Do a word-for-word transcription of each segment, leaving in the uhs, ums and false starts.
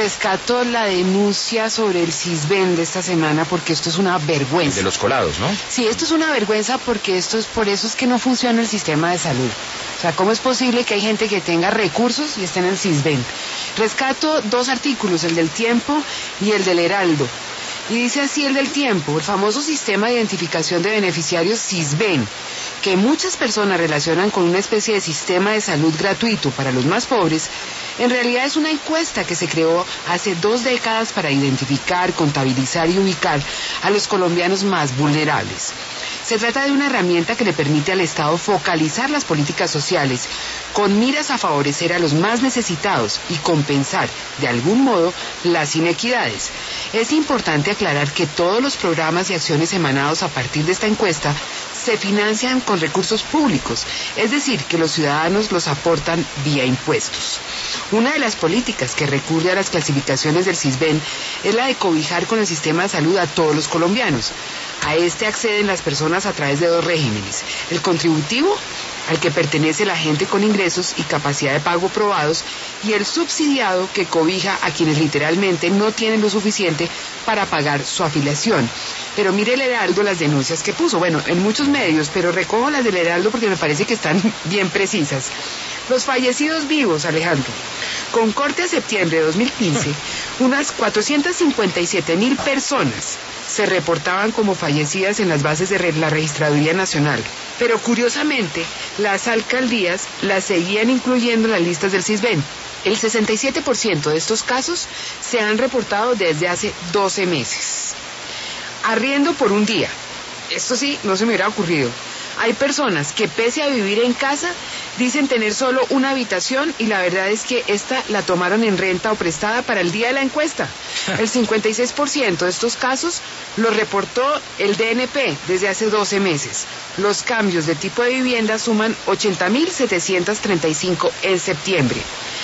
rescato la denuncia sobre el Sisbén de esta semana porque esto es una vergüenza. De los colados, ¿no? Sí, esto es una vergüenza porque esto es por eso es que no funciona el sistema de salud. O sea, ¿cómo es posible que hay gente que tenga recursos y esté en el Sisbén? Rescato dos artículos, el del Tiempo y el del Heraldo. Y dice así el del Tiempo: el famoso sistema de identificación de beneficiarios Sisbén, que muchas personas relacionan con una especie de sistema de salud gratuito para los más pobres, en realidad es una encuesta que se creó hace dos décadas para identificar, contabilizar y ubicar a los colombianos más vulnerables. Se trata de una herramienta que le permite al Estado focalizar las políticas sociales con miras a favorecer a los más necesitados y compensar, de algún modo, las inequidades. Es importante aclarar que todos los programas y acciones emanados a partir de esta encuesta se financian con recursos públicos, es decir, que los ciudadanos los aportan vía impuestos. Una de las políticas que recurre a las clasificaciones del Sisbén es la de cobijar con el sistema de salud a todos los colombianos. A este acceden las personas a través de dos regímenes: el contributivo, al que pertenece la gente con ingresos y capacidad de pago probados, y el subsidiado, que cobija a quienes literalmente no tienen lo suficiente para pagar su afiliación. Pero mire el Heraldo las denuncias que puso, bueno, en muchos medios, pero recojo las del Heraldo porque me parece que están bien precisas. Los fallecidos vivos, Alejandro. Con corte a septiembre de dos mil quince, unas cuatrocientas cincuenta y siete mil personas se reportaban como fallecidas en las bases de la Registraduría Nacional. Pero curiosamente, las alcaldías las seguían incluyendo en las listas del Sisbén. El sesenta y siete por ciento de estos casos se han reportado desde hace doce meses. Arriendo por un día. Esto sí, no se me hubiera ocurrido. Hay personas que, pese a vivir en casa, dicen tener solo una habitación y la verdad es que esta la tomaron en renta o prestada para el día de la encuesta. El cincuenta y seis por ciento de estos casos los reportó el D N P desde hace doce meses. Los cambios de tipo de vivienda suman ochenta mil setecientos treinta y cinco en septiembre.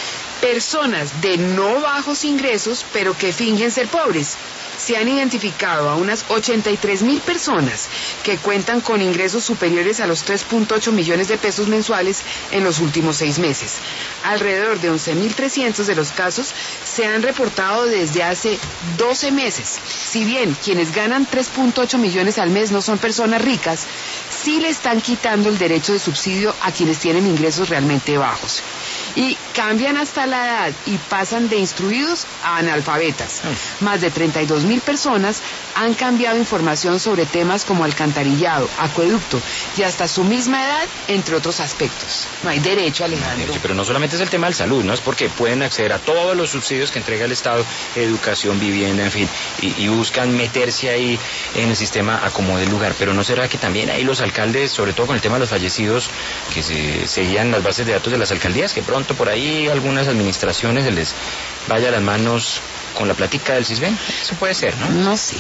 Personas de no bajos ingresos, pero que fingen ser pobres. Se han identificado a unas ochenta y tres mil personas que cuentan con ingresos superiores a los tres punto ocho millones de pesos mensuales en los últimos seis meses. Alrededor de once mil trescientos de los casos se han reportado desde hace doce meses. Si bien quienes ganan tres punto ocho millones al mes no son personas ricas, sí le están quitando el derecho de subsidio a quienes tienen ingresos realmente bajos. Y cambian hasta la edad y pasan de instruidos a analfabetas. Más de treinta y dos mil personas han cambiado información sobre temas como alcantarillado, acueducto y hasta su misma edad, entre otros aspectos. No hay derecho, Alejandro. Sí, pero no solamente es el tema de salud, ¿no? Es porque pueden acceder a todos los subsidios que entrega el Estado, educación, vivienda, en fin, y, y buscan meterse ahí en el sistema a como dé lugar. Pero ¿no será que también ahí los alcaldes, sobre todo con el tema de los fallecidos, que se seguían las bases de datos de las alcaldías, que pronto por ahí algunas administraciones se les vaya a las manos con la platica del Sisbén? Eso puede ser, ¿no? No sé.